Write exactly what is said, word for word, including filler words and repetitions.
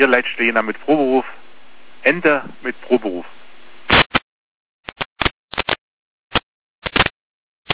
Ihr Leute stehen da mit Proberuf, Ende mit Proberuf.